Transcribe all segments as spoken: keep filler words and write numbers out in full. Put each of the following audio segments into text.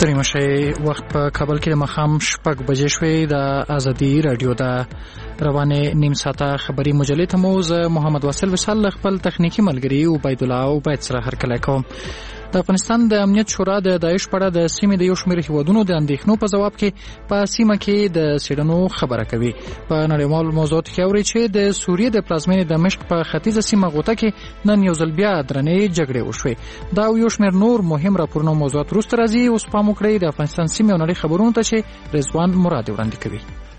ستړي مشه وخت په کابل کې د مخام شپږ بجې شوې د ازادي رادیو د روانه نیم ساعته خبري مجلې ته مو زه محمد واصل وصال خپل تخنیکی ملګری او عبید الله او باید سره هرکلی کوم. د افغانستان د امنیت شورا د داعش په اړه د سیمې د یو شمېر هیوادونو د اندېښنو په ځواب کې په سیمه کې د څېړنو خبره کوي. په نړیوالو موضوعاتو کې اوري چې د سوریې د پلازمېنې دمشق په ختیځه سیمه غوطه کې نن یو ځل بیا درنې جګړې وشوې. دا یو شمېر نور مهم راپورونه او موضوعات وروسته راځي. اوس پام وکړئ د افغانستان سیمې او نړۍ خبرونو ته چې رضوان مراد وړاندې کوي.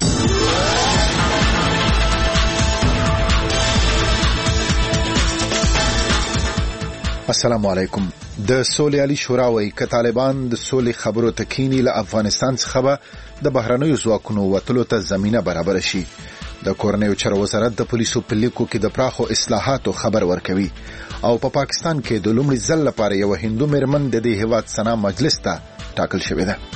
السلام علیکم. د سولې علی شورا وايي ک طالبان د سولې خبرو تکینی له افغانستان څخه د بهرنیو ځواکونو وټلو ته زمينه برابر شي. د کورنیو چارو وزارت د پولیسو په لیکو کې د پراخو اصلاحاتو خبر ورکوي او په پا پاکستان کې د لومړي ځل لپاره یو هندو مرمن د دې هیواد سنا مجلس ته ټاکل شوې ده.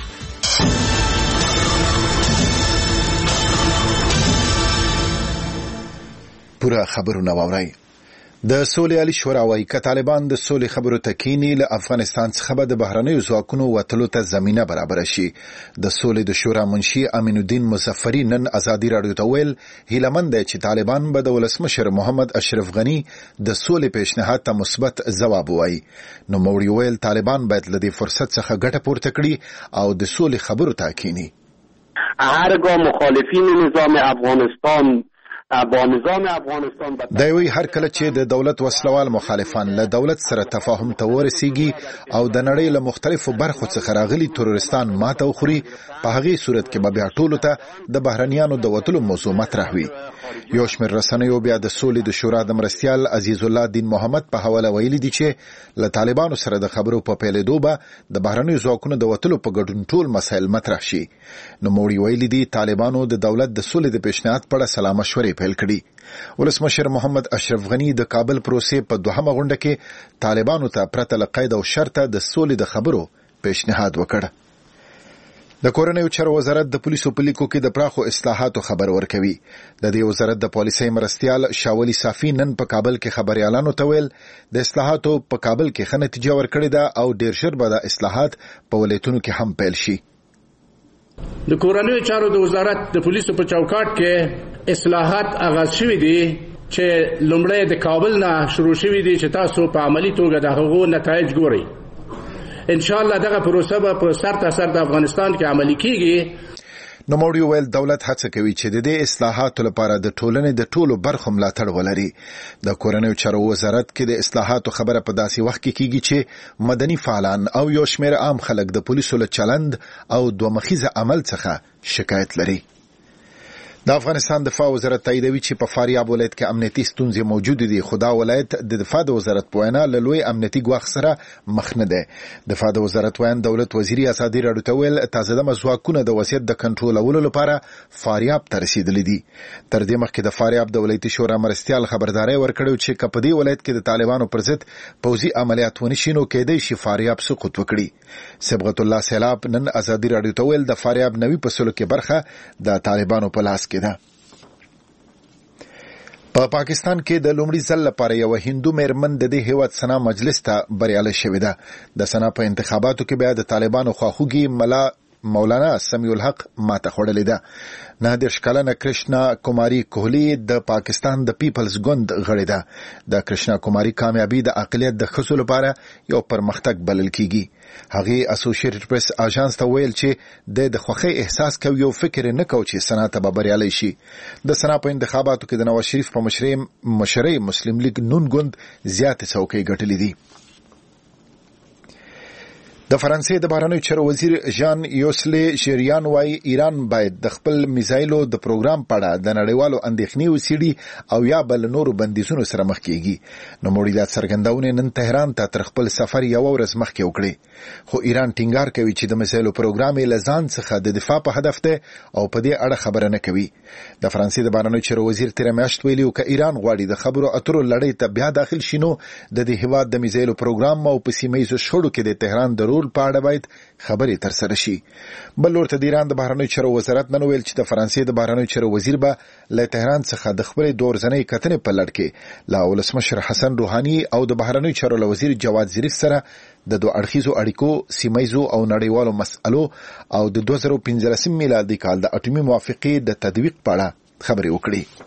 پورا خبرونه واورئ. د سولې علی شورا وايي ک طالبان د سولې خبرو تکینی له افغانستان څخه د بهرنیو ځواکونو وټلو ته زمينه برابر شي. د سولې د شورا منشي امین الدین مظفری نن ازادي رادیو ته ویل هیلمند چې طالبان به د ولسمشر محمد اشرف غنی د سولې پیشنهاد ته مثبت ځواب وایي. نو موري ویل طالبان باید له دې فرصت څخه ګټه پورته کړي او د سولې خبرو ته کینی. هرگاه مخالفین نظام افغانستان با نظام افغانستان دوی هر کله چې د دولت وسلوال مخالفان له دولت سره تفاهم ته ورسیږي او د نړۍ له مختلفو برخو څخه راغلي تروریستان ماته وخوري په هغه صورت کې به بیا ټولو ته د بهرنیانو د وټلو موضوع مطرح وي. یو شمېر رسنیو بیا د سولې د شورا د مرستیال عزیز الله دین محمد په حواله ویلي دي چې له طالبانو سره د خبرو په پیلېدو به د بهرنیو ځواکونو د وټلو په ګډون ټول مسایل مطرح شي. نو موري ویلي دي طالبانو د دولت د سولې د پیشنهاد په اړه سلا مشورې پیل کړي. ولسمشر محمد اشرف غنی د کابل پروسې په دوهمه غونډه کې طالبانو ته پرته له قید او شرطه د سولې د خبرو پیشنهاد وکړ. د کورنیو چارو وزارت د پولیسو په لیکو کې د پراخو اصلاحاتو خبر ورکوي. د دې وزارت د پالیسۍ مرستیال شاولی صافی نن په کابل کې خبريالانو ته ویل د اصلاحاتو په کابل کې ښه نتیجه ورکړې ده او ډیر ژر به د اصلاحات په ولایتونو کې هم پیل شي. د کورنیو چارو د وزارت د پولیسو په چوکاټ کې اصلاحات آغاز شوي دي چې لومړی د کابل نه شروع شوي دي چې تاسو په عملی توګه د هغو نتایج ګورئ. ان شاء الله دغه پروسه به په سر تا سر د افغانستان کې عملی کیږي. نو موري ویل دولت هڅه کوي چې د دې اصلاحاتو لپاره د ټولنې د ټولو برخو ملاتړ ولري. د کورنیو چارو وزارت کې د اصلاحاتو خبره په داسې وخت کې کیږي چې مدني فعالان او یو شمېر عام خلک د پولیسو له چلند او دوه مخیزه عمل څخه شکایت لري. د افغانستان دفاع وزارت تاییدوي چې په فاریاب ولایت کې امنیتي ستونزې موجود دي خو دا ولایت د دفاع د وزارت په وینا له لوی امنیتي ګواښ سره مخ نه دی. دفاع د وزارت ویاند دولت وزیر ازادي رادیو ته ویل تازه د ځواکونو د وضعیت د کنټرولولو لپاره فاریاب ته رسیدلي دي. تر دې مخکې د فاریاب د ولایتي شورا مرستیال خبرداري ورکړو چې په دې ولایت کې د طالبانو پر ضد پوځي عملیات ونشي نو کېدای شي فاریاب سقوط وکړي. صبغت الله سیلاب نن ازادي رادیو ته ویل د فاریاب نوي پسلو کې برخه د طالبانو په لاس کې ده. په پا پاکستان کې د لومړي ځل لپاره یو هندو مرمن د دې هیواد سنا مجلس ته بریالی شوې ده. د سنا په انتخاباتو کې بیا د طالبانو خواخوږي ملا مولانا سمیع الحق ماته خوړلې ده. نه دېرش کلنه کرشنا کوماری کوهلی د پاکستان د پیپلز ګوند غړې ده. د کرشنا کوماری کامیابی د اقلیت د ښځو لپاره یو پرمختګ بلل کیږي. هغه اسوسییټډ پریس اژانس ته ویل چې د خوښۍ احساس کوي او فکر نه کوي چې سنا ته به بریالی شي. د سنا په انتخاباتو کې د نواز شریف په مشرۍ مشرۍ مسلم لیگ نون ګوند زیات څوکۍ ګټلې دي. د فرانسې د بهرنیو چارو وزیر ژان یوسلی شریان وايي ایران باید د خپل میزایلو د پروګرام په اړه د نړیوالو اندېښنې وسیړي او یا بل نورو بندیزونو سره مخ کیږي. نو موري دا څرګندونه نن تهران ته تر خپل سفر یو ورځ مخکې وکړي. خو ایران ټینګار کوي چې د میزایلو پروګرام یې لزان څخه د دفاع په هدف ته او په دې اړه خبره نه کوي. د فرانسې د بهرنیو چارو وزیر تیر میاشت ویلي چې ایران غواړي د خبرو اترو لړۍ ته بیا داخل شینو د دې هیواد د میزایلو پروګرام او په سیمه ییزو شخړو کې د تهران د رول په اړه باید خبرې تر سره شي. بل ورته د ایران د بهرنیو چارو وزارت نن ویل چې د فرانسې د بهرنیو چارو وزیر به له تهران څخه د خبرې دورځنۍ کتنې په لړ کې لا ولسمشر حسن روحاني او د بهرنیو چارو وزیر جواد ظریف سره د دوه اړخیزو اړیکو سیمایزو او نړیوالو مسألو او د دوه زره پنځلس میلادي کال د اټومي موافقې د تطبیق په اړه خبرې وکړي.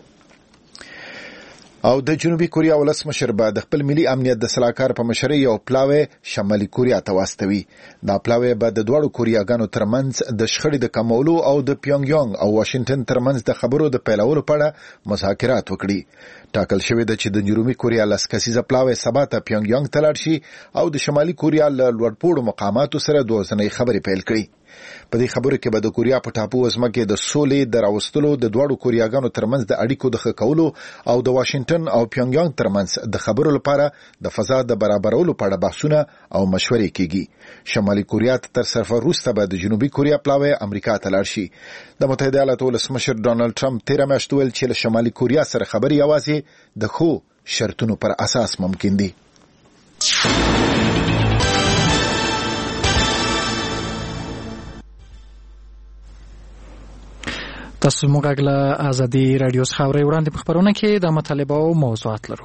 او د جنوبي کوریا ولسمشر به د خپل ملي امنیت د سلاکار په مشرۍ یو پلاوی شمالي کوریا ته واستوي. دا پلاوی به د دوړو کوریاګانو ترمنځ د شخړې د کمولو او د پیونګ یانګ او واشنگټن ترمنځ د خبرو د پیلولو په اړه مذاکرات وکړي. ټاکل شوی د چې د جنوبي کوریا لس کسیزه پلاوی سبا ته پیونګ یانګ ته لاړ شي او د شمالي کوریا له لوړپوړو مقاماتو سره دوه ځنې خبرې پیل کړي. په دې خبرو کې به د کوریا په ټاپو وزمکه د سولې د راوستلو د دوړو کوریاګانو ترمنځ د اړیکو د ښه کولو او د واشنگټن او پیونګ یانګ ترمنځ د خبرو لپاره د فضا د برابرولو په اړه بحثونه او مشورې کیږي. شمالي کوریا تر سفر وروسته به د جنوبي کوریا پلاوی امریکا ته لاړ شي. د متحده ایالاتو ولسمشر ډونالد ټرمپ تیر میاشت ویل چې له شمالي کوریا سره خبرې یوازې د خو شرطونو پر اساس ممکن دي. تاسو موږ له ازادي رادیو څخه اورئ. وړاندې په خبرونه کې د مطالبه او موضوعات لرو.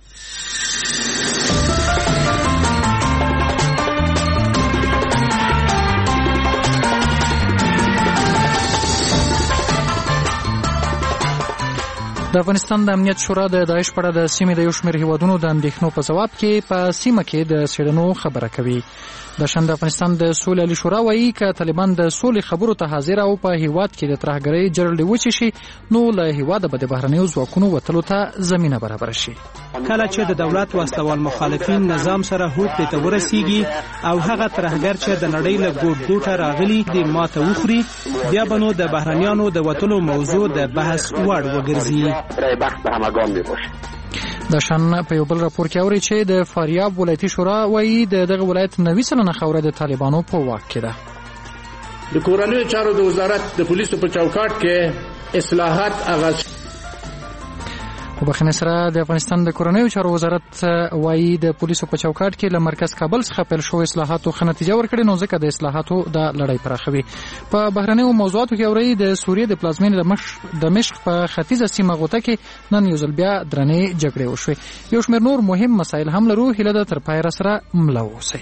د افغانستان د امنیت شورا د داعش په اړه د سیمې د یو شمېر هیوادونو د اندېښنو په ځواب کې په سیمه کې د څېړنو خبره کوي. د شان د افغانستان د سولې عالي شورا وایي چې طالبان د سولې خبرو ته حاضر او په هیواد کې د ترهګرۍ جرړې وچې شي نو له هیواده به د بهرنیو ځواکونو وتلو ته زمینه برابر شي. کله چې د دولت وسلوال مخالفین نظام سره هوکړې ته ورسیږي او هغه ترهګر چې د نړۍ له ګوټ ګوټه راغلي د ماته وخوري بیا به نو د بهرنیانو د وتلو موضوع د بحث وړ وګرځي. د شان په یو بل راپور کې اوري چې د فاریاب ولایتي شورا وایي د دغه ولایت نوي سلنه خاوره د طالبانو په واک کې ده. د کورنیو چارو د وزارت د پولیسو په چوکاټ کې اصلاحات آغاز. په بخښنې سره د افغانستان د کورنیو چارو وزارت وایي د پولیسو په چوکاټ کې له مرکز کابل څخه پیل شوی اصلاحاتو ښه نتیجه ورکړې نو ځکه د اصلاحاتو د لړۍ پراخوي. په بهرنیو موضوعاتو کې اوري د سوریې د پلازمینې د مشق په ختیځه سیمه غوټه کې نن یو ځل بیا درنې جګړې وشوې. یو شمېر نور مهم مسایل هم لرو. هیله ده تر پایه سره مله واوسئ.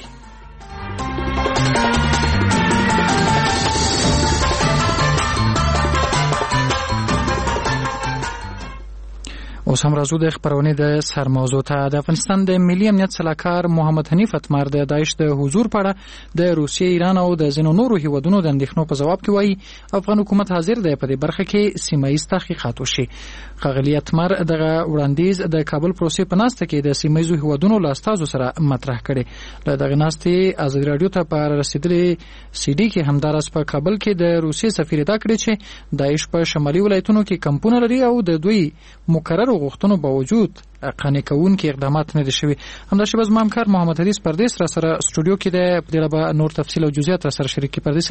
اوس هم راځو د خبرونې د سر موضوع ته. د افغانستان د ملي امنیت سلاکار محمد حنیف اتمر د داعش د حضور په اړه د روسیې، ایران او د ځینو نورو هیوادونو د اندېښنو په ځواب کې وایي افغان حکومت حاضر دی په دې برخه کې سیمه ییز تحقیقات وشي. ښاغلي اتمر دغه وړاندیز د کابل پروسې په ناسته کې د سیمه ییزو هیوادونو له استازو سره مطرح کړي. له دغه ناستې ازادي راډیو ته په رسیدلې سی ډي کې همداراز په کابل کې د روسیې سفیر ادا کړی چې داعش په شمالي ولایتونو کې کمپونه لري او د دوی مقرر غوښتنو باوجود قانع کوونکي اقدامات نه دي شوي. همداشې به زما همکار محمد حدیث پردیس را سره سټوډیو کې دی. په دې اړه به نور تفصیل او جزئیات را سره شریک کړي. پردیس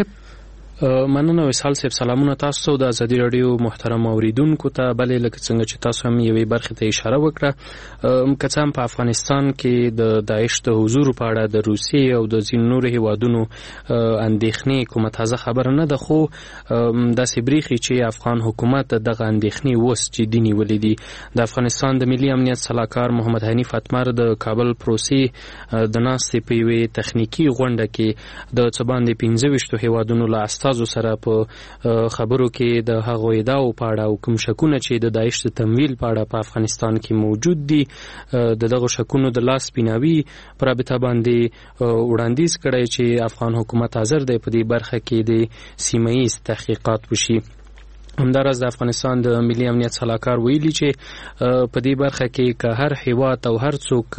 مننه وصال صاحب. سلامونه تاسو د ازادي رادیو محترم اوریدونکو ته. بلې لکه څنګه چې تاسو هم یوې برخې ته اشاره وکړه که څه هم په افغانستان کې د داعش د حضور په اړه د روسیې او د ځینو نورو هیوادونو اندېښنې کومه تازه خبره نه ده، خو داسې بریښي چې افغان حکومت دغه اندېښنې اوس جدي نیولې دي. د افغانستان د ملي امنیت سلاکار محمد حنیف اتمر د کابل پروسې د ناستې په یوې تخنیکي غونډه کې د څه باندې پنځه ویشتو هیوادونو له استازو سره په خبرو کې د هغو ادعاو په اړه او کوم شکونه چې د داعش د تمویل په اړه په افغانستان کې موجود دي د دغو شکونو د لاس بیناوي پر رابطه باندې وړاندیز کړی چې افغان حکومت حاضر دی په دې برخه کې د سیمه ییز تحقیقات وشي. همداراز د افغانستان د ملي امنیت سلاکار ویلي چې په دې برخه کې که هر هیواد او هر څوک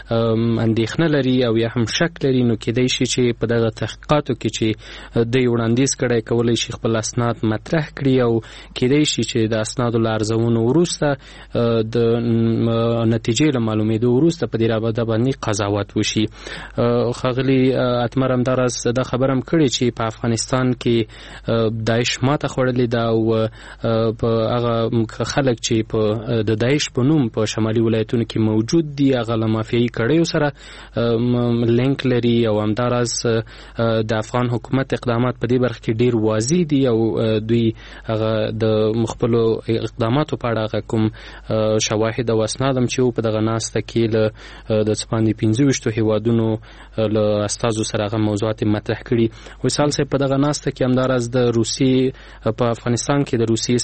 اندېښنه لري او یا هم شک لري نو کېدای شي چې په دغه تحقیقاتو کې چې دوی وړاندیز کړی کولی شي خپل اسناد مطرح کړي او کېدای شي چې د اسنادو له ارزونو وروسته د نتیجې له معلومېدو وروسته په دې رابطه باندې قضاوت وشي. ښاغلي اتمر همداراز دا خبره هم کړې چې په افغانستان کې داعش ماته خوړلې ده او په هغه خلک چې په د داعش په نوم په شمالي ولایتونو کې موجود دي هغه له مافیایي کړیو سره لینک لري او همداراز د افغان حکومت اقدامات په دې برخه کې ډیر واضح دي او دوی هغه د مخبلو اقداماتو په اړه کوم شواهد او اسناد هم چې په دغه ناسته کې له د څپاندې پنځه ویشتو هیوادونو له استازو سره هغه موضوعات مطرح کړي. وصال صاحب په دغه ناسته کې همداراز د روسیې په افغانستان کې د روسیې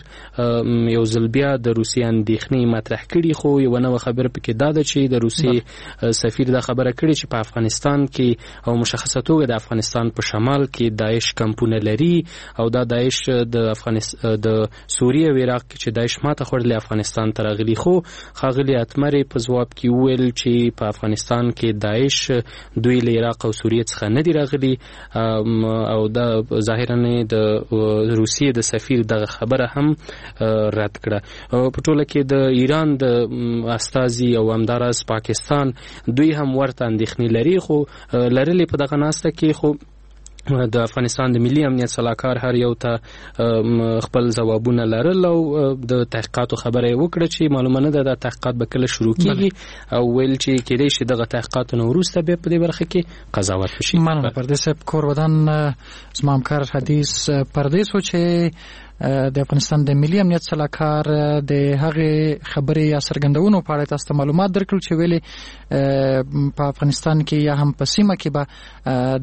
سفیر یو ځل بیا د روسیې اندېښنې مطرح کړي خو یو نوې خبره پکې دا ده چې د روسیې سفیر دا خبره کړې چې په افغانستان کې او مشخصه توګه د افغانستان په شمال کې داعش کمپونه لري او دا داعش د افغانستان د سوریه او عراق کې چې داعش ماته خوړلې افغانستان ته راغلي خو ښاغلي اتمرې په ځواب کې وویل چې په افغانستان کې داعش دوی له عراق او سوریه څخه نه دي راغلي او دا ظاهرا د روسیې د سفیر دغه خبره هم رد کړه. په ټوله کې د ایران د استازي او همداراز پاکستان دوی هم ورته اندېښنې لري خو لرلې په دغه ناسته کې خو د افغانستان د ملي امنیت صلاحکار هر یو ته خپل ځوابونه لرل او د تحقیقاتو خبره وکړه چې معلومه نه ده د تحقیقات به کله شروع کیږي او ویل چې کېدای شي دغه تحقیقاتو نه وروسته بیا په دې برخه کې قضاوت وشي. مننه پردیس صاحب. کور ودان زما همکار حدیث پردیس و چې د افغانستان د ملي امنیت صلاحکار د هغه خبرې یا څرګندونو په اړه تاسو معلومات درکړل چې ویلي په افغانستان کې یا هم په سیمه کې به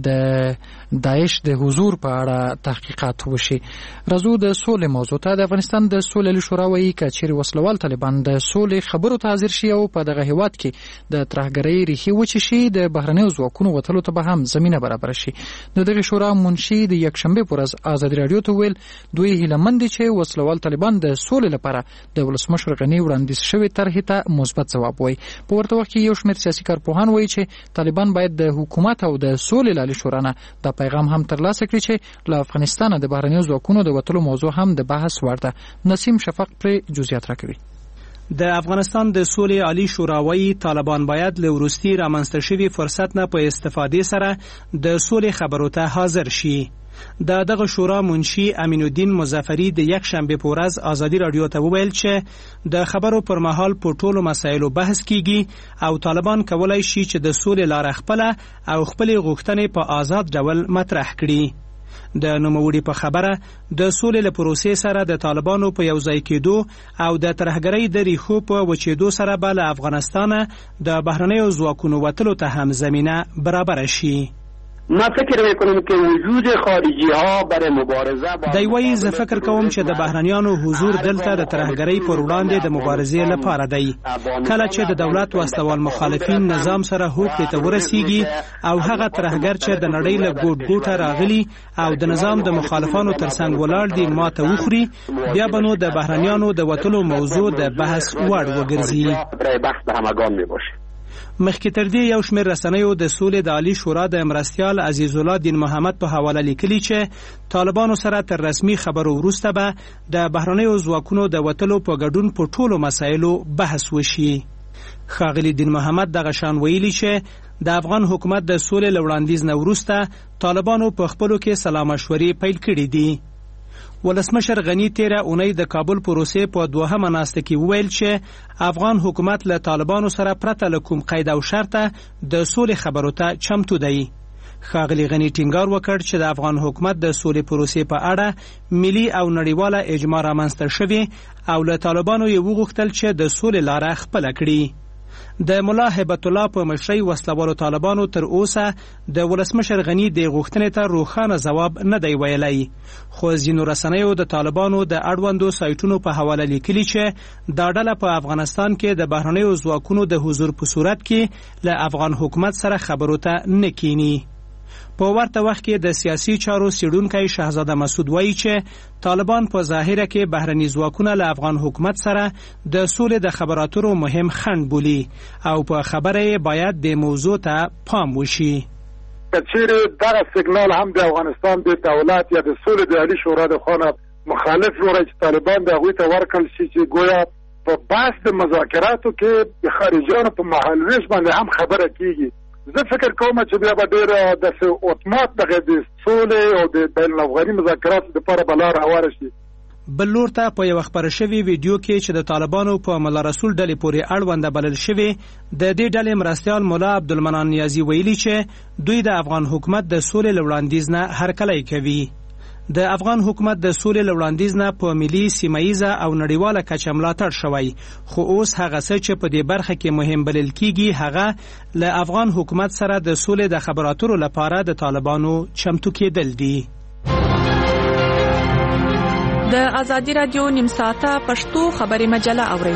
د داعش د حضور په اړه تحقیقات وشي. راځو د سولې موضوع ته. د افغانستان د سولې شورا وایي چې چیرې وسلوال طالبان د سولې خبرو ته حاضر شي او په دغه هیواد کې د ترهګرۍ ریښې وچې شي د بهرنیو ځواکونو وتلو ته به هم زمینه برابر شي. د دغه شورا منشي د یکشنبه پر ورځ ازادي رادیو ته ویل دوی هیله مند دي چې وسلوال طالبان د سولې لپاره د ولسمشر غنی وړاندیز شوی طرحې ته مثبت ځواب وایي. په ورته وخت کې یو شمېر سیاسي کارپوهان وایي چې طالبان باید د حکومت او د سولې لالي شورا نه د پیغام هم ترلاسه کړي چې له افغانستان د بهرنیو ځواکونو د وتلو موضوع هم د بحث وړ ده. نسیم شفق پر جزئیات راکوي. د افغانستان د سولې عالی شورا وایي طالبان باید له وروستي رامنځته شوي فرصت نه په استفادې سره د سولې خبرو ته حاضر شي. د دغه شورا منشي امین الدین مظفری د یک شنبه په ورځ ازادي رادیو ته وویل چې د خبرو پر مهال په ټولو مسایلو بحث کیږي او طالبان کولای شي چې د سولې لار خپل او خپل غوښتنې په آزاد ډول مطرح کړي. د نوموړي په خبره د سولې له پروسې سره د طالبانو په یو ځای کېدو او د ترهګرۍ د ریښو په وچېدو سره به له افغانستانه د بهرنیو ځواکونو وتلو ته هم زمینه برابر شي. ما فکر میکنم که وجود خارجی ها برای مبارزه با دی وایي زه فکر کوم چې د بهرنیانو حضور دلته د ترهګرۍ پر وړاندې د مبارزې لپاره دی. کله چې د دولت وسلوال مخالفین نظام سره هوکړې ته ورسیږي او هغه ترهګر چې د نړۍ له ګوټ ګوټه راغلي او د نظام د مخالفانو ترڅنګ ولاړ دي ماته وخوري بیا به نو د بهرنیانو د وتلو موضوع د بحث وړ وګرځي. برای بحث به همگان میباشه. مخکې تر دې یو شمېر رسنیو د سولې د عالی شورا د مرستیال عزیز الله دین محمد په حواله لیکلي چې طالبانو سره تر رسمي خبرو وروسته به د بهرنیو ځواکونو د وتلو په ګډون په ټولو مسایلو بحث وشي. ښاغلي دین محمد دغه شان ویلي چې د افغان حکومت د سولې له وړاندیز نه وروسته طالبانو په خپلو کې سلا مشورې پیل کړي دي. ولسمشر غنی تیره اونۍ د کابل پروسې په دوهمه ناسته کې وویل چې افغان حکومت له طالبانو سره پرته له کوم قید او شرطه د سولې خبرو ته چمتو دی. ښاغلي غنی ټینګار وکړ چې د افغان حکومت د سولې پروسې په اړه ملي او نړیواله اجماع رامنځته شوې او له طالبانو یې وغوښتل چې د سولې لاره خپله کړي. د ملا هیبت الله په مشرۍ وسلوالو طالبانو تر اوسه د ولسمشر غنی د غوښتنې ته روښانه ځواب نه دی ویلی. خو ځینو رسنیو د طالبانو د اړوندو سایټونو په حواله لیکلي چې دا ډله په افغانستان کې د بهرنیو ځواکونو د حضور په صورت کې له افغان حکومت سره خبرو ته نه کینی. په ورته وخت کې د سیاسي چارو څېړونکی شهزاده مسعود وایي چې طالبان په ظاهره کې بهرني ځواکونه له افغان حکومت سره د سولې د خبراتو مهم خنډ بولي او په خبره یې باید د موضوع ته پام وشي. کچېرې دغه سیګنال هم د افغانستان د دولت یا د سولې د عالی شورا د خوا نه مخالف جوړی چې طالبان د هغوی ته ورکړل شي چې گویا په بحث د مذاکراتو کې د خارجیانو په مهالویش باندې هم خبره کیږي. زه فکر کوم چې بیا به ډېر داسې اتومات دغه د سولې او د بین الافغاني مذاکراتو دپاره به لاره هواره شي. بل لور ته په یو خبره شوی ویډیو کې چې د طالبانو په مولا رسول ډلې پورې اړونده بلل شوی د دې ډلې مرستیال مولا عبدالمنان نیازی ویلي چې دوی د افغان حکومت د سولې له وړاندیز نه هرکلی کوي. د افغان حکومت د سولې له وړاندیز نه په ملي سیمه او نړیواله کچه ملاتړ شوی، خو اوس هغه څه چې په دې برخه کې مهم بلل کیږي هغه له افغان حکومت سره د سولې د خبرو اترو لپاره د طالبانو چمتو کېدل دي. د ازادي رادیو نیم ساعته پښتو خبري مجله اورئ.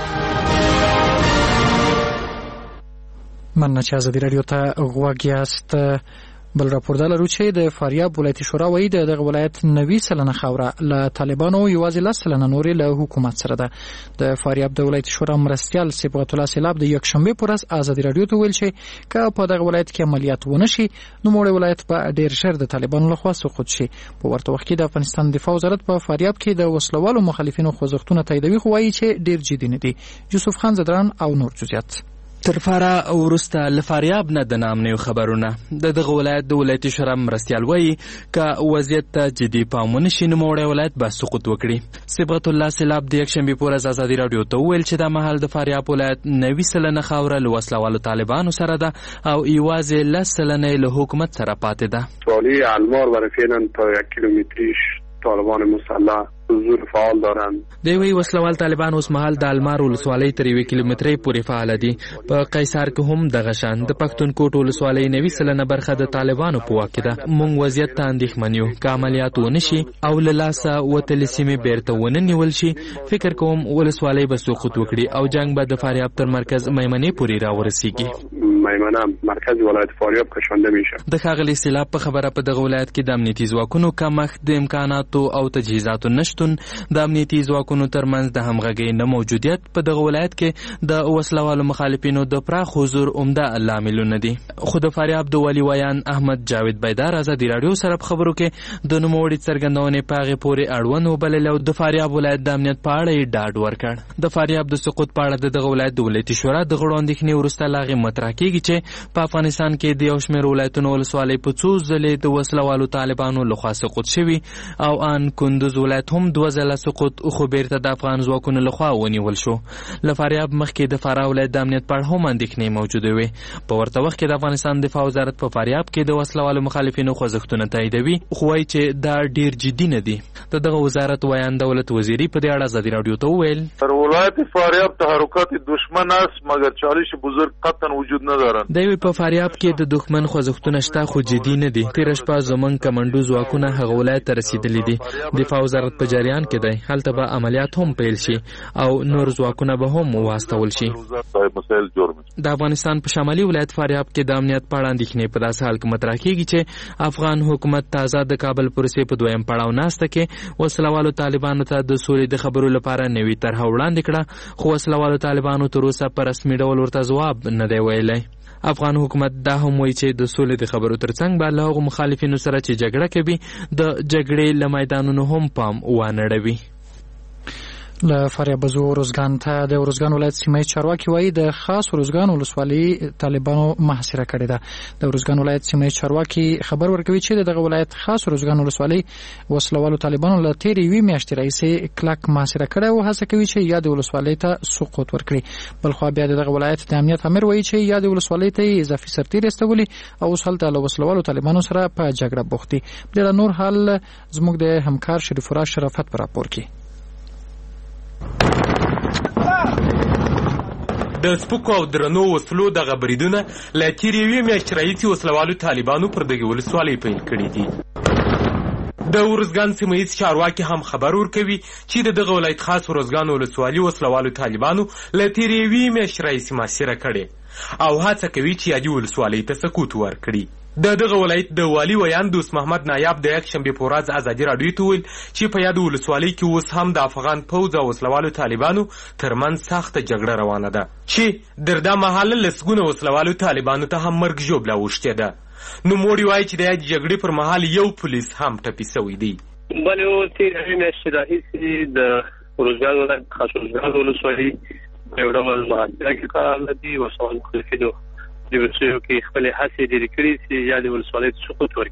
مننه چې ازادي رادیو ته غوږ یاست. بل راپور دا لرو چې د فاریاب ولایتي شورا وایي د دغه ولایت نوي سلنه خاوره له طالبانو یوازې لس سلنه نورې له حکومت سره ده. د فاریاب د ولایتي شورا مرستیال صبغت الله سیلاب د یکشنبې په ورځ ازادي رادیو ته ویل چې که په دغه ولایت کې عملیات ونه شي نو موړی ولایت به ډېر ژر د طالبانو لخوا سقوط شي. په ورته وخت کې د افغانستان دفاع وزارت په فاریاب کې د وسلوالو مخالفینو خوځښتونه تاییدوي، خو وایي چې ډېر جدي نه دي. یوسف خان زدران او نور جزئیات. تر فارا ورسته لفاریاب نه د نامنیو خبرونه د دغه ولایت د ولایتي شورا مرستیال وایي که وضعیت ته جدي پام ونه شي نو موړی ولایت به سقوط وکړي. صبغت الله سیلاب د یکشنبې په ورځ ازادي راډیو ته وویل چې دا مهال د فاریاب ولایت نوي سلنه خاوره له وسلوالو طالبانو سره ده او یوازې لس سلنه له حکومت سره پاتې ده. سوالی المار برای فعلا تا یک کیلومتریش طالبان مسلح حضور فعال دارند. دی وی وسلوال طالبان اوس مهال د المار ولسوالۍ تر یوې کیلومترۍ پورې فعال دي. په قیصار کې هم دغه شان د پښتونکوټ ولسوالۍ نوي سلنه برخه د طالبانو په واک کې ده. موږ وضعیت ته اندېښمن یو که عملیات ونه شي او له لاسه وتلې سیمې بیرته ونه نیول شي فکر کوم ولسوالۍ به سقوط وکړي او جنگ به د فاریاب تر مرکز میمنې پورې راورسیږي. میمنه مرکز ولایت فاریاب کشانده میشه. د ښاغلي سیلاب په خبره په دغه ولایت کې د امنیتي ځواکونو کمښت، د امکاناتو او تجهیزاتو نشتون، د امنیتي ځواکونو ترمنځ د همغږۍ نه موجودیت په دغه ولایت کې د وسلوالو مخالفینو د پراخ حضور عمده لاملونه دي. خو د فاریاب د والي ویان احمد جاوید بیدار ازادي راډیو سره په خبرو کې د نوموړي څرګندونې په هغې پورې اړوند وبللې او د فاریاب ولایت د امنیت په اړه یې ډاډ ورکړ. د فاریاب د سقوط په اړه د دغه ولایت د ولایتي شورا د غړو اندېښنې وروسته له هغې مطرح کېږي چې په افغانستان کې د یو شمېر ولایتونو ولسوالۍ په څو ځلې د وسلوالو طالبانو لخوا سقوط شوي او ان کندوز ولایت هم دوه ځله سقوط خو بیرته د افغان ځواکونو لخوا ونیول شو. له فاریاب مخکې د فراه ولایت د امنیت په اړه هم اندېښنې موجودې وې. په ورته وخت کې د افغانستان دفاع وزارت په فاریاب کې د وسلوالو مخالفینو خوځښتونه تاییدوي، خو وایي چې دا ډېر جدي نه دي. د دغه وزارت ویان دولت وزیری په دې اړه ازادي راډیو ته وویل در ولایت فاریاب تحرکات دشمن است مگر چالش بزرگ قطعا وجود ندارند. دوی په فاریاب کې د دښمن خوځښتونه شته خو جدي نه دي. تېره شپه زموږ کمنډو ځواکونه هغه ولایت ته رسېدلي دي. دفاع وزارت په جریان کې دی، هلته به عملیات هم پیل شي او نور ځواکونه به هم واستول شي. د افغانستان په شمالي ولایت فاریاب کې د امنیت په اړه اندېښنې په داسې حال کې مطرح کېږي چې افغان حکومت تازه د کابل پروسې په دویم پړاو ناسته کې وسلوالو طالبانو ته د سولې د خبرو لپاره نوې طرحه وړاندې کړه، خو وسلوالو طالبانو تر اوسه په رسمي ډول ورته ځواب نه دی ویلی. افغان حکومت دا هم وایي چې د سولې د خبرو ترڅنګ به له هغو مخالفینو سره چې جګړه کوي د جګړې له میدانونو هم پام وانړوي. له فاریاب بزو روزګان ته د روزګان ولایت سیمه چارواکي وایي د خاص روزګان ولسوالۍ طالبانو محاصره کړې ده. د روزګان ولایت سیمه چارواکي خبر ورکوي چې دغه ولایت خاص روزګان ولسوالۍ وسلوالو طالبانو له تېرې یوې میاشتې راهیسې کلک محاصره کړې او هڅه کوي چې یاد ولسوالۍ ته سقوط ورکړي. بلخوا بیا دغه ولایت د امنیت امیر وایي چې یاد ولسوالۍ ته اضافي سرتیري استولي او اوس هلته له وسلوالو طالبانو سره په جګړه بوخت دي. د نور حال زموږ د همکار شریف الله شرافت پر راپور کې. د سپکو او درنو وسلو دغه بریدونه له تېرې یوې میاشتې راهیسې وسلوالو طالبانو پر دغې ولسوالۍ پیل کړي دي. د ورزګان سیمه ییز چارواکي هم خبر ورکوي چې د دغه ولایت خاص ورزګان ولسوالي وسلوالو طالبانو له تېرې یوې میاشتې راهیسې محاصره کړې او هڅه کوي چې یادې ولسوالۍ ته سقوط ورکړي. د دغه ولایت د والي ویان دوست محمد نایاب د یکشنبې په ورځ ازادي راډیو ته وویل چې په یادو ولسوالۍ کې اوس هم د افغان پوځ او وسلوالو طالبانو ترمنځ سخته جګړه روانه ده چې در دا مهاله لسګونه وسلوالو طالبانو ته هم مرګ ژوبله اوښتې ده. نوموړي وایي چې د یادې جګړې پر مهال یو پولیس هم ټپي سوی دی. بلې اوس تېرې یوې میاشتې راهیسې د روزګان ولایت خاص روزګان ولسوالۍ په یو ډول محاصره کې قرار لري. وسلوالو مخالفینو د ورسیو کې خپل هڅې ډېرې کړې چې یادې ولسوالۍ ته سقوط ورکړي.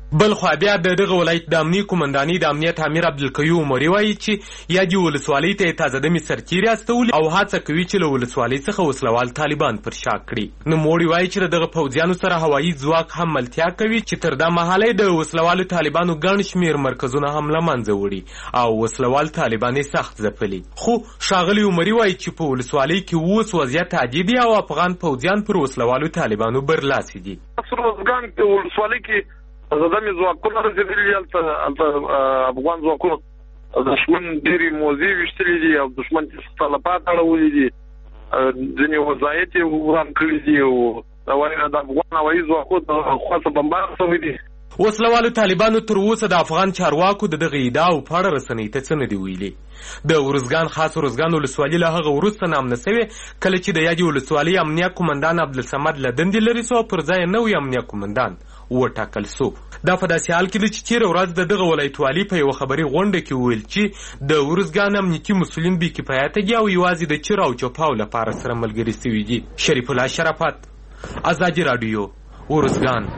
بل خو بیا د دغه ولایت د امنیه قومندانۍ د امنیت امیر عبدالقیوم عمري وایي چې یا د ولسوالۍ ته تازه دمې سرتیري استولي او هڅه کوي چې له ولسوالۍ څخه وسلوال طالبان پر شا کړي. نوموړي وایي چې دغه پوځیانو سره هوایي ځواک هم ملتیا کوي چې تر دا مهاله د وسلوالو طالبانو ګڼ شمېر مرکزونه هم له منځه وړي او وسلوال طالبان یې سخت ځپلي. خو ښاغلي عمري وایي چې په ولسوالۍ کې اوس وضعیت عادي دی او افغان پوځیان پر وسلوالو طالبانو برلاسي دي. ولسوالۍ کې زدمې ځواکونه رسېدلي هلته افغان ځواکونو دښمن ډېرې موضوع ویشتلي دي او دښمن چې تلفات اړولي دي ځینې وظایت یې وران کړي دي او د افغان هوایي ځواکونو د خوا څخه بمبار شوي دي. وسلوالو طالبانو تر اوسه د افغان چارواکو د دغه ادعاو په اړه رسنۍ ته څه نه دي ویلي. د ورزګان خاص ورزګان ولسوالي له هغه وروسته نامنه سوې کله چې د یادې ولسوالۍ امنیه قومندان عبدالصمد له دندې لرې سو پر ځای نوی امنیه قومندان وټاکل سو. دا په داسې حال کې ده چې تېره ورځ د دغه ولایتوالي په یوه خبري غونډه کې وویل چې د ورزګان امنیتي مسؤلین بې کفایته دي او یوازې د چر او چوپاو لپاره سره ملګري سوي دي. شریف الله شرافت، ازادي راډیو، ورزګان.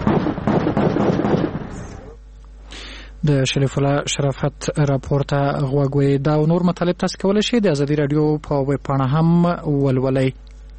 د شریف الله شرافت راپور ته غوږ وئ. دا او نور مطالب تاسو کولی شئ د ازادي راډیو په ویب پاڼه هم ولولئ.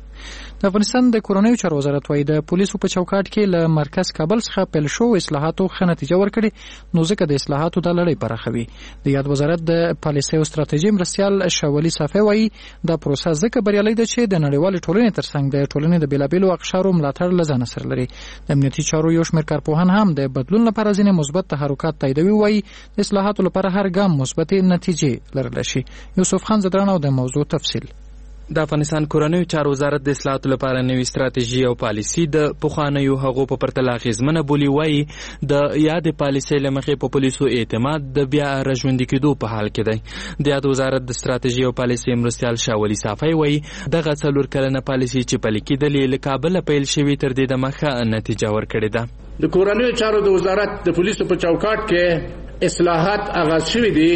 د افغانستان د کورنیو چارو وزارت وايي د پولیسو په چوکاټ کې له مرکز کابل څخه پیل شو اصلاحاتو ښه نتیجه ورکړې، نو ځکه د اصلاحاتو د لړۍ پراخوي. د یاد وزارت د پالیسۍ او ستراتیژۍ مرستیال شاولي صافی وايي دا پروسه ځکه بریالۍ ده چې د نړیوالې ټولنې ترڅنګ د ټولنې د بېلابېلو اقشارو ملاتړ له ځانه سره لري. د امنیتي چارو یو شمېر کارپوهان هم د بدلون لپاره ځینې مثبت تحرکات تاییدوي، وايي د اصلاحاتو لپاره هر ګام مثبتې نتیجې لرلی شي. یوسف خان زدران او د موضوع تفصیل. د افغانستان کورنیو چارو وزارت د اصلاحاتو لپاره نوې ستراتیژي او پالیسي د پخوانیو هغو په پرتله اغېزمنه بولي. وایي د یادې پالیسۍ له مخې په پولیسو اعتماد د بیا راژوندي کېدو په حال کې دی. د یاد وزارت د ستراتیژي او پالیسۍ مرستیال شاولي صافی وایي دغه څلور کلنه پالیسي چې پلي کېدلې له کابله پیل شوې تر دې دمه ښه نتیجه ورکړې ده. د کورنیو چارو د وزارت د پولیسو په چوکاټ کې اصلاحات آغاز شوي دي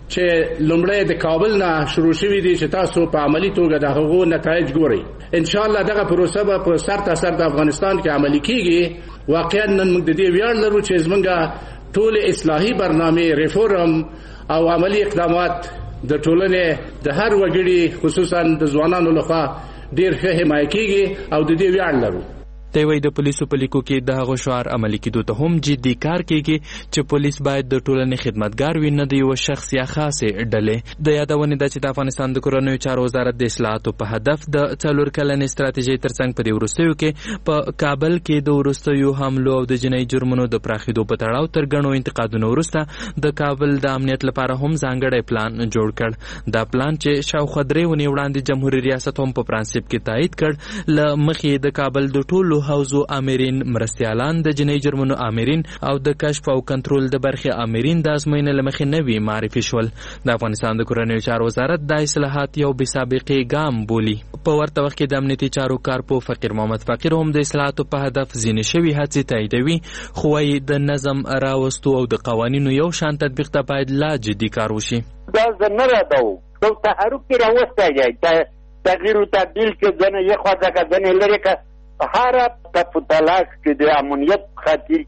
چې لومړی د کابل نه شروع شوي دي چې تاسو په عملی توګه د هغو نتایج ګورئ. ان شاء الله دغه پروسه به په سر تا سر د افغانستان کې عملي کیږي. واقعا نن موږ د دې ویاړ لرو چې زمونږ ټول اصلاحي برنامې، ریفورم او عملی اقدامات د ټولنې د هر وګړي خصوصا د ځوانانو لخوا ډیر ښه حمایه کیږي او د دې ویاړ لرو. دی وایي د پولیسو په لیکو کې د هغو شعار عملي کېدو ته هم جدي کار کېږي چې پولیس باید د ټولنې خدمتګار وي، نه د یوه شخص یا خاصې ډلې. د یادونې ده چې د افغانستان د کورنیو چارو وزارت د اصلاحاتو په هدف د څلور کلنې ستراتیژۍ ترڅنګ په دې وروستیو کې په کابل کې د وروستیو حملو او د جنایي جرمونو د پراخېدو په تړاو تر ګڼو انتقادونو وروسته د کابل د امنیت لپاره هم ځانګړی پلان جوړ کړ. دا پلان چې شاوخوا درې اونۍ وړاندې جمهوري ریاست هم په پرانسیپ کې تایید کړ، له مخې د کابل د ټولو حوزو امرین، مرستیالان، د جنایي جرمونو امرین او د کشف او کنټرول د برخې امرین د ازموینې له مخې نوي معرفي شول. د افغانستان د کورنیو چارو وزارت دا اصلاحات یو بې سابقې ګام بولي. په ورته وخت کې د امنیتي چارو کارپو فقیر محمد فقیر هم د اصلاحاتو په هدف ځینې شوي هڅې تاییدوي، خو وايي د نظم راوستو او د قوانینو یو شان تطبیق ته باید لا جدي کار وشي. دا زه نه ردوم، یو تحرک کې راوستی دی، تغییر و تبدیل کې ځنې یې خوا ځکه ځنې لرې که هر په تلاش کې د امنیت خاطر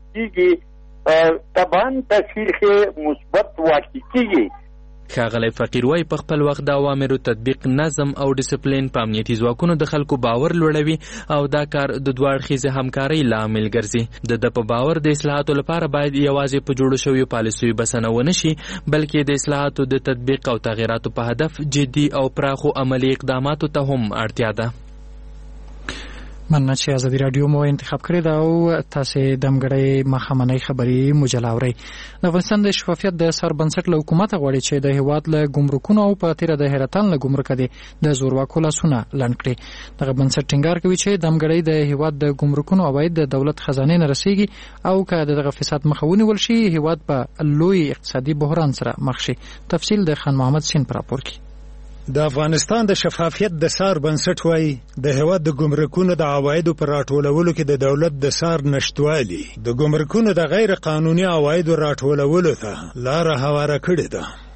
کېږي طبعا تاثیر ښې مثبت واقع کېږي. ښاغلی فقیر وایي په خپل وخت د اوامرو تطبیق، نظم او ډیسپلین په امنیتي ځواکونو د خلکو باور لوړوي او دا کار د دوه اړخیزې همکارۍ لامل ګرځي. د ده په باور د اصلاحاتو لپاره باید یوازې په جوړو شویو پالیسیو بسنه ونه شي، بلکې د اصلاحاتو د تطبیق او تغییراتو په هدف جدي او پراخو عملي اقداماتو ته هم اړتیا ده. مننه چې ازادي راډیو مو انتخاب کړی دا او تاسو دمګړی مخامنۍ خبري مجله اورئ. د افغانستان د شفافیت د سر بنسټ له حکومت غواړي چې د هیواد له ګمرکونو او په تیره د حیرتان له ګمرک دي د زورواکو لاسونه لنډ کړي. دغه بنسټ ټینګار کوي چې دمګړی د هیواد د ګمرکونو عواید د دولت خزانه نه رسیږي او که دغه فساد مخه ونیول شي هیواد په لوی اقتصادي بحران سره مخ شي. تفصیل د خان محمد سین پر راپور کې. د افغانستان د شفافیت د سار بنسټ وايي د هیواد د ګمرکونو د عوایدو پر راټولولو کې د دولت د سار نشټوالي د ګمرکونو د غیر قانوني عوایدو راټولولو ته لار هواره کړې ده.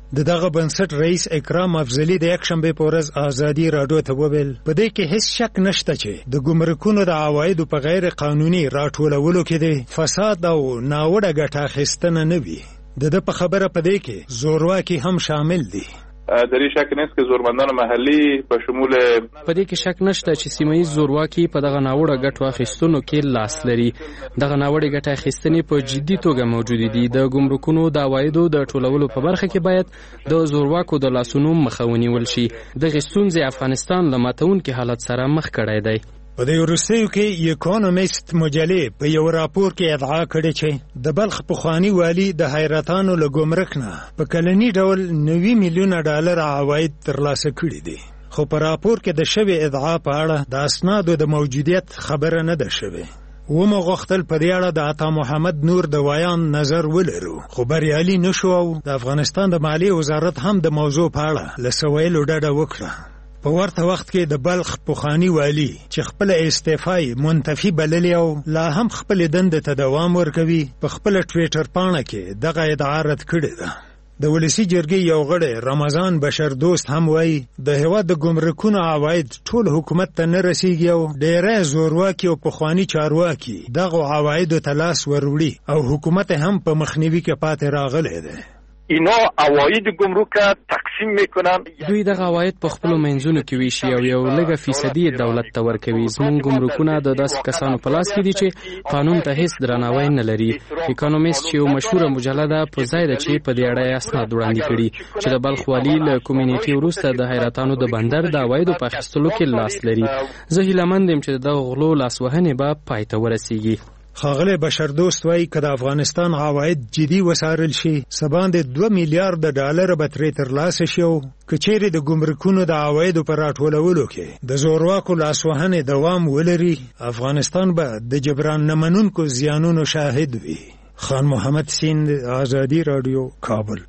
د دغه بنسټ رئیس اکرام افضلی د یک شنبه په ورځ ازادي راډیو ته وویل په دې کې هیڅ شک نشته چې د ګمرکونو د عوایدو په غیر قانوني راټولولو کې د فساد او ناوړه ګټه اخیستنه نه وي. د ده په خبره په دې کې زورواکي هم شامل دي. در این شک نیست که زورمندان محلی به شمول په دې کې شک نشته چې سیمه‌ایز زورواکي په دغه ناوړه ګټو اخیستنو کې لاس لري. دغه ناوړه ګټه اخیستنې په جدي توګه موجود دي. د ګمرکونو د عوایدو د ټولولو په برخه کې باید د زورواکو د لاسونو مخه ونیول شي. دغه ستونزې افغانستان له ماتونکي حالت سره مخ کړی دی. په دې وروستیو کې اکونومیست مجلې په یو راپور کې ادعا کړې چې د بلخ پخواني والي د حیرتانو له ګمرک نه په کلني ډول نوي میلیونه ډالر عواید ترلاسه کړي دي. خو په راپور کې د شوې ادعا په اړه د اسنادو د موجودیت خبره نه ده شوې. ومو غوښتل په دې اړه د عطا محمد نور د ویان نظر ولرو خو بریالي نشو او د افغانستان د مالیې وزارت هم د موضوع په اړه له څه ویلو ډډه وکړه. په ورته وخت کې د بلخ پخواني والي چې خپل استعفای منتفي بللی او لا هم خپل دندې ته دوام ورکوي په خپل ټویټر پاڼه کې دغه ادعا رد کړې ده. د ولسی جرګې یو غړی رمضان بشر دوست هم وایي د هېواد د ګمرکونو عواید ټول حکومت ته نه رسیږي او ډېری زورواکي او پخواني چارواکي دغو عوایدو ته لاس وروړي او حکومت هم په مخنیوي کې پاتې راغلی دی. اینا عواید گمرک تقسیم میکنن. دوی دغه عواید په خپل منځونو کې ویشي او یو لږه فیصدي دولت ته ورکوي. زموږ ګمرکونه د داسې کسانو په لاس کې دي چې قانون ته هیڅ درناوی نه لري. اکونومیست چې یو مشهوره مجله ده په ځای ده چې په دې اړه اسناد وړاندې کړي چې د بلخ والي له کمیونټي وروسته د حیرتانو د بندر د عوایدو په اخیستلو کې لاس لري. زه هیلهمند یم چې دغه غلو لاسوهنې به پای ته ورسیږي. ښاغلی بشردوست وایي که د افغانستان عواید جدي وڅارل شي څه باندې دوه میلیارده ډالره به ترې ترلاسه شي او که چیرې د ګمرکونو د عوایدو په راټولولو کې د زورواکو لاسوهنې دوام ولري افغانستان به د جبران نه منونکو زیانونو شاهد وي. خان محمد سیند، آزادي راډیو، کابل.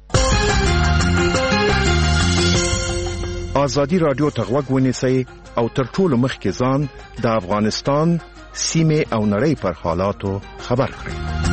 آزادي راډیو ته غوږ ونیسئ او تر ټولو مخکې ځان د افغانستان سیمه او نړۍ پر حالاتو خبر کړئ.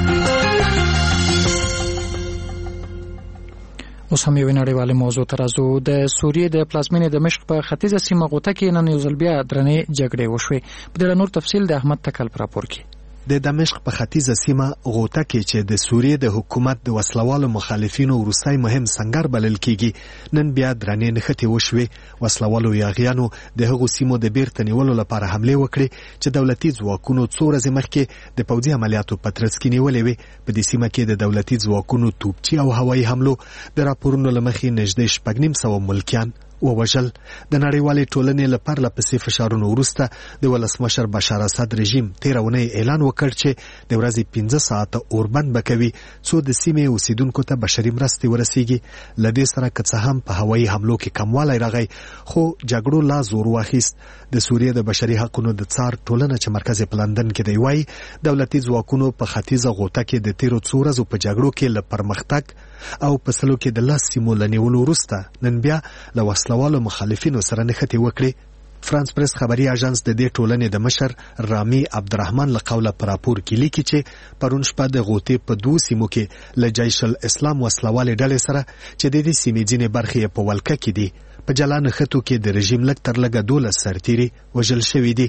اوس هم یو نړیواله موضوع ته راځو. د سوریې د پلازمینې دمشق په ختیځه سیمه غوطه کې نن یو ځل بیا درنې جګړې وشوې. په دې نور تفصیل د احمد تکل پر راپور کې. د دمشق په ختیځه سیمه غوطه کې چې د سوریې د حکومت د وسلوالو مخالفینو وروستی مهم سنگر بلل کېږي نن بیا درنې نښتې وشوې. وسلوالو یاغیانو د هغو سیمو د بیرته نیولو لپاره حملې وکړې چې دولتي ځواکونو څو ورځې مخکې د پوځي عملیاتو په ترڅ کې نیولې وې. په دې سیمه کې د دولتي ځواکونو توپچي او هوایي حملو د راپورونو له مخې نږدې شپږ نیم سوه ملکیان ووژل. د نړیوالې ټولنې له پرله پسې فشارونو وروسته د ولسمشر بشار اسد رژیم تېره اونۍ اعلان وکړ چې د ورځې پنځه ساعته اوربند به کوي څو د سیمې اوسیدونکو ته بشري مرستې ورسیږي. له دې سره که څه هم په هوایي حملو کې کموالی راغی خو جګړو لا زور واخیست. د سوریې د بشري حقونو د څار ټولنه چې مرکز یې په لندن کې دی وایي دولتي ځواکونو په ختیځه غوطه کې د تېرو څو ورځو په جګړو کې له پرمختګ او په سلو کې د لاس سیمو له نیولو وروسته نن بیا له وسلوالو مخالفینو سره نښتې وکړې. فرانس پریس خبري اژانس د دې ټولنې د مشر رامي عبدالرحمن له قوله په راپور کې لیکي چې پرون شپه د غوطې په دوو سیمو کې له جیش الاسلام وسلوالې ډلې سره چې د دې سیمې ځینې برخې یې په ولکه کې دي په جلا نښتو کې د رژیم لږ تر لږه دولس سرتیري وژل شوي دي.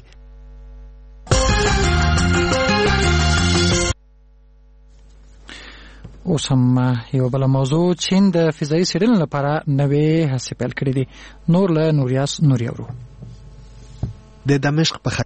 اوس هم یو بل موضوع. چین د فضایي څېړنې لپاره نوې هڅې پیل کړې دي. نور له نوریاس نوریاورو. د دمشق په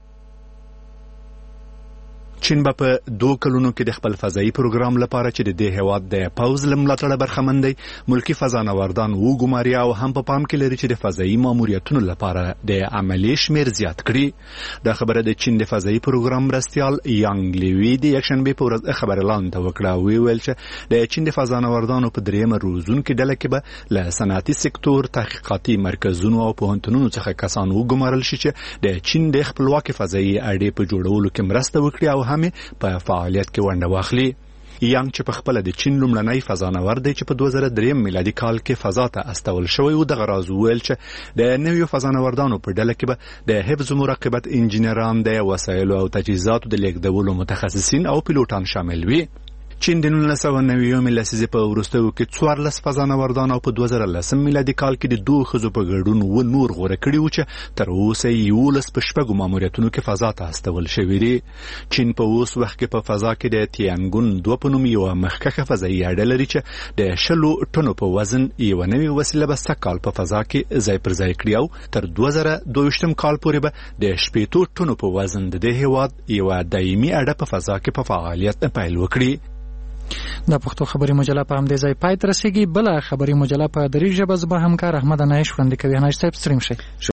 چین به په دوه کلونو کې د خپل فضایي پروګرام لپاره چې د دې هیواد د پوځ له ملاتړه برخمن دی ملکي فضانوردان وګماري او هم په پام کې لري چې د فضایي ماموریتونو لپاره د عملي شمیر زیات کړي. دا خبره د چین د فضایي پروګرام مرستیال یانګ لیوی د یکشنبه په ورځ خبر اعلان ته وکړه. وی ویل چې د چین د فضانوردانو په دریمه روزونکو ډله کې به له صنعتي سکتور تحقیقاتي مرکزونو او پوهنتونونو څخه کسان وګمارل شي چې د چین د خپلواکي فضایي اډې په جوړولو کې مرسته وکړي او هم په فعالیت کې ونډه واخلي. یانګ چې په خپل د چین لومړنی فضانورد دی چې په دوه زره درې میلادي کال کې فضا ته استول شوی و دغه راز ویل چې د نویو فضانوردانو په ډله کې به د حفظ مراقبت انجینران د وسایلو او تجهیزاتو د لیږدولو متخصصین او پیلوټان شامل وي. چین د نولس سوه نوي لسیزې په وروستیو کې څوارلس فضانوردان او په دوه زره لسم میلادي کال کې د دوه ښځو په ګډون اووه نور غوره کړي وو چې تر اوسه یولس په شپږو ماموریتونو کې فضا ته استول شوي دي. چین په اوس وخت کې په فضا کې د تیانګون دوه په نوم یوه مخکښه فضایي اډه لري چې د شلو ټنو په وزن یوه نوې وسیله به سږ کال په فضا کې ځای پر ځای کړي او تر دوه زره دوه ویشتم کال پورې به د شپېتو ټنو په وزن د دې هېواد یوه دایمي اډه په فضا کې په فعالیت پیل وکړي. د پښتو خبري مجله په همدې ځای پای ته رسیږي. بله خبري مجله په دری ژبه زما همکار احمد انایش وړاندې کوي. انایش صاحب ستړي مشئ.